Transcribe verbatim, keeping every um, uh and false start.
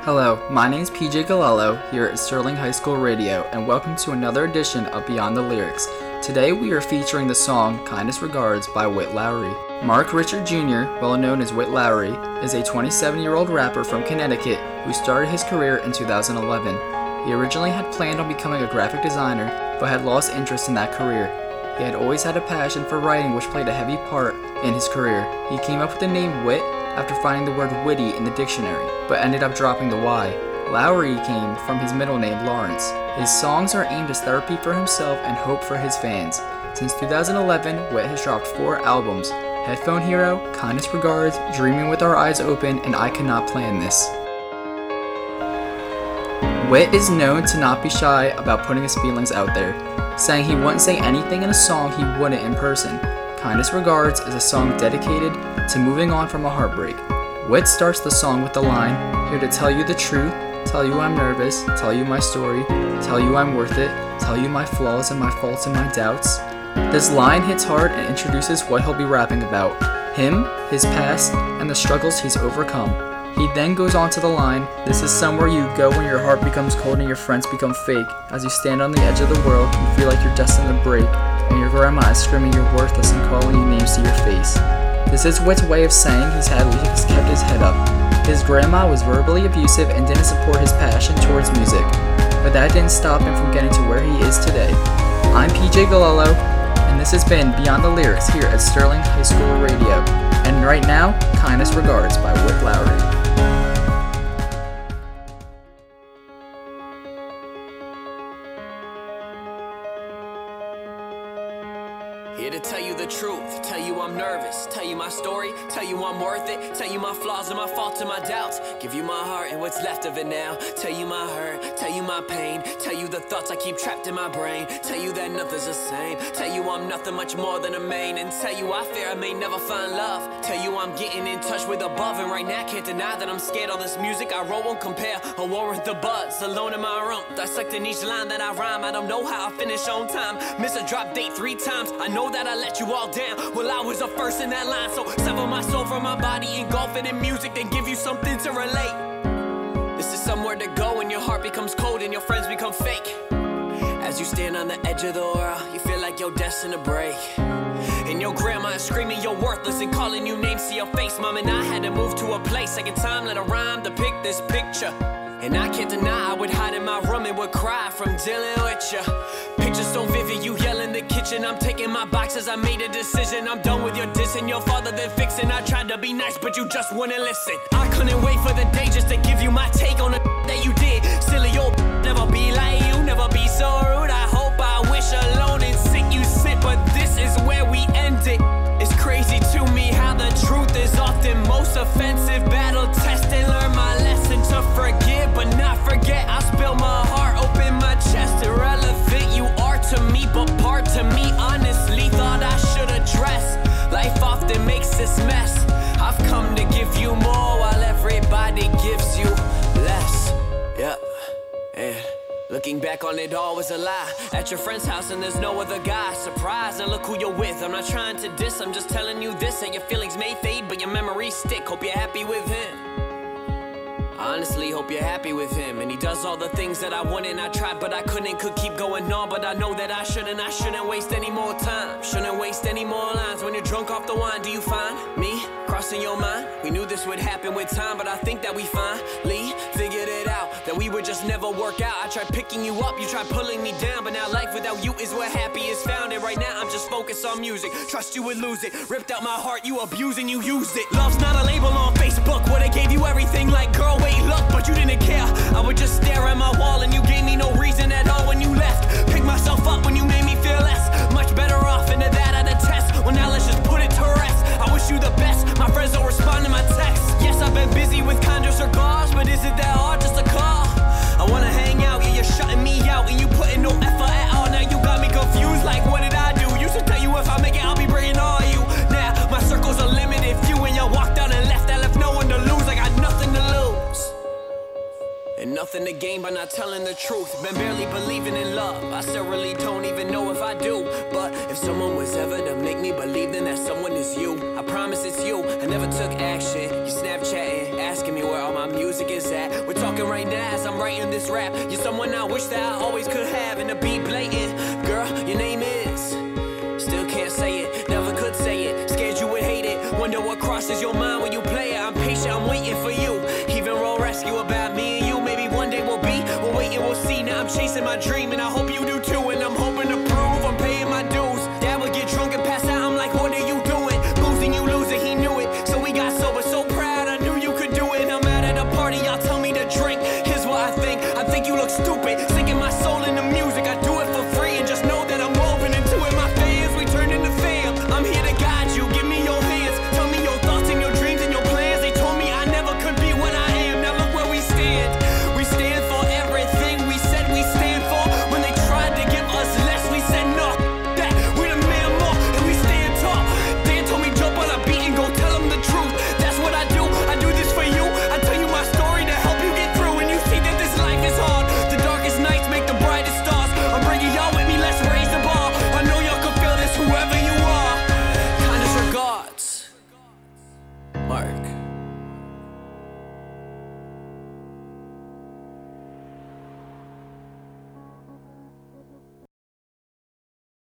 Hello, my name is P J Galello here at Sterling High School Radio, and welcome to another edition of Beyond the Lyrics. Today we are featuring the song Kindest Regards by Whit Lowry. Mark Richard Junior, well known as Whit Lowry, is a twenty-seven-year-old rapper from Connecticut who started his career in two thousand eleven. He originally had planned on becoming a graphic designer, but had lost interest in that career. He had always had a passion for writing, which played a heavy part in his career. He came up with the name Whit after finding the word witty in the dictionary, but ended up dropping the Y. Lowry came from his middle name, Lawrence. His songs are aimed as therapy for himself and hope for his fans. Since two thousand eleven, Whit has dropped four albums: Headphone Hero, Kindest Regards, Dreaming with Our Eyes Open, and I Cannot Plan This. Whit is known to not be shy about putting his feelings out there, saying he wouldn't say anything in a song he wouldn't in person. Kindest Regards is a song dedicated to moving on from a heartbreak. Whit starts the song with the line, "Here to tell you the truth, tell you I'm nervous, tell you my story, tell you I'm worth it, tell you my flaws and my faults and my doubts." This line hits hard and introduces what he'll be rapping about: him, his past, and the struggles he's overcome. He then goes on to the line, "This is somewhere you go when your heart becomes cold and your friends become fake. As you stand on the edge of the world, you feel like you're destined to break, and your grandma is screaming you're worthless and calling you names to your face." This is Whit's way of saying he's had he's kept his head up. His grandma was verbally abusive and didn't support his passion towards music, but that didn't stop him from getting to where he is today. I'm P J Galello, and this has been Beyond the Lyrics here at Sterling High School Radio. And right now, Kindest Regards by Whit Lowry. Here to tell you the truth, tell you I'm nervous, tell you my story, tell you I'm worth it, tell you my flaws and my faults and my doubts, give you my heart and what's left of it now, tell you my hurt, tell you my pain, tell you the thoughts I keep trapped in my brain, tell you that nothing's the same, tell you I'm nothing much more than a main, and tell you I fear I may never find love, tell you I'm getting in touch with above, and right now can't deny that I'm scared all this music I wrote won't compare or warrant the buzz, alone in my room, dissecting each line that I rhyme, I don't know how I finish on time, miss a drop date three times, I know that I let you all down. Well, I was the first in that line, so sever my soul from my body, engulf it in music, then give you something to relate. This is somewhere to go when your heart becomes cold and your friends become fake. As you stand on the edge of the world, you feel like you're destined to break. And your grandma is screaming you're worthless and calling you names to your face. Mom and I had to move to a place, second time let a rhyme depict this picture. And I can't deny I would hide in my room and would cry from dealing with ya. Picture so vivid, you yell in the kitchen. I'm taking my boxes, I made a decision. I'm done with your dissing, your father then fixing. I tried to be nice, but you just wouldn't listen. I couldn't wait for the day just to give you my take on the that you did. Silly old never be like you, never be so rude. I hope, I wish alone and sick you sit, but this is where we end it. It's crazy to me how the truth is often most offensive. Battle tested, learn my lesson to forgive but not forget. I spill my heart, open my chest. Irrelevant you are to me, but part to me honestly thought I should address. Life often makes this mess. I've come to give you more while everybody gives you less. Yep, and looking back on it all was a lie. At your friend's house and there's no other guy. Surprise, and look who you're with. I'm not trying to diss, I'm just telling you this. That your feelings may fade, but your memories stick. Hope you're happy with him. Honestly, hope you're happy with him. And he does all the things that I wanted, I tried, but I couldn't. Could keep going on, but I know that I shouldn't. I shouldn't waste any more time. Shouldn't waste any more lines. When you're drunk off the wine, do you find me crossing your mind? We knew this would happen with time, but I think that we finally figured it out. That we would just never work out. I tried picking you up, you tried pulling me down, but now life without you is where happy is found. And right now I'm just focused on music. Trust you would lose it. Ripped out my heart, you abused and you used it. Love's not a label on Facebook where they gave you everything like girl, wait, look, but you didn't care. I would just stare at my wall and you gave me no reason at all when you left. Pick myself up when you made me feel less. Much better off into that I detest. Well now let's just put it to rest. I wish you the best. My friends don't respond to my texts. Yes, I've been busy with Kindest Regards, but is it that hard just to call? I wanna hang out, yeah, you're shutting me out and you putting no effort at all. Now you got me confused, like what did I do? Used to tell you if I make it, I'll be bringing all you. Now my circles are limited, few, and you walked out and left. I left no one to lose, I got nothing to lose. And nothing to gain by not telling the truth. Been barely believing in love, I still really don't even know if I do. But if someone was ever to make me believe, then that someone is you. I promise it's you, I never took action. You Snapchatting, asking me where all my music is at. We're talking talking right now as I'm writing this rap. You're someone I wish that I always could have, and to be blatant. Girl, your name is, still can't say it, never could say it. Scared you would hate it, wonder what crosses your mind when you play it. I'm patient, I'm waiting for you. Even roll rescue about me and you. Maybe one day we'll be, we'll wait and we'll see. Now I'm chasing my dream and I hope you do too. And I'm hoping to prove I'm paying my dues. Dad would get drunk and pass out, I'm like, what are you doing? Losing you losing, he knew it. So we got sober, so proud, I knew you could do it. I'm out at a party, y'all tell me to drink. Here's what I think, I think you look stupid.